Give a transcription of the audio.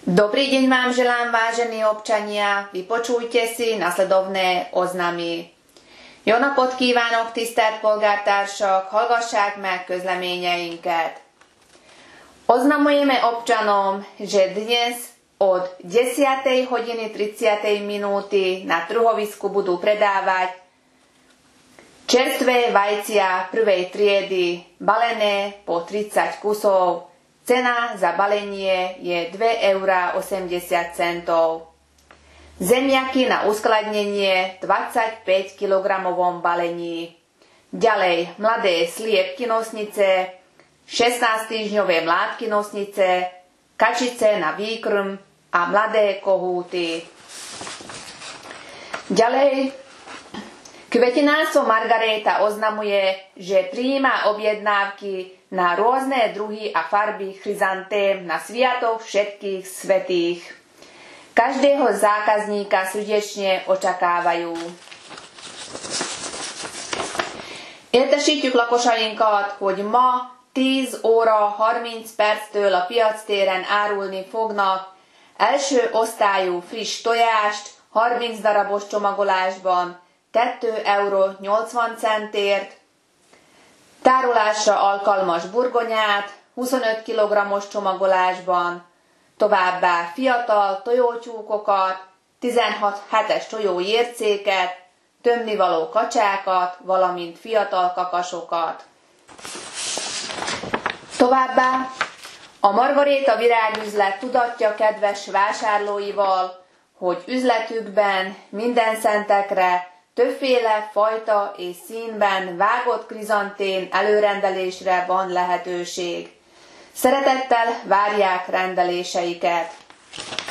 Dobrý deň vám želám, vážení občania, vypočujte si nasledovné oznamy. Jó napot kívánok, tisztelt polgártársak, hallgassák meg közleményeinket. Oznamujeme občanom, že dnes od 10:30 na trhovisku budú predávať čerstvé vajcia prvej triedy, balené po 30 kusov. Cena za balenie je 2,80 €. Zemiaky na uskladnenie 25 kg balení. Ďalej mladé sliepky nosnice, 16-týždňové mládky nosnice, kačice na výkrm a mladé kohúty. Ďalej Kvetinárstvo Margaréta oznamuje, že prijíma objednávky na rôzne druhy a farby chryzantém na sviatok všetkých svätých. Každého zákazníka srdečne očakávajú. Értesítjük lakosainkat, hogy ma 10 óra 30 perctől a piactéren árulni fognak első osztályú friss tojást 30 darabos csomagolásban 2,80 €, tárolásra alkalmas burgonyát 25 kg csomagolásban, továbbá fiatal tojótyúkokat, 16 hetes tojójércéket, tömnivaló kacsákat, valamint fiatal kakasokat. Továbbá a Margaréta virágüzlet tudatja kedves vásárlóival, hogy üzletükben minden szentekre többféle fajta és színben vágott krizantén előrendelésre van lehetőség. Szeretettel várják rendeléseiket!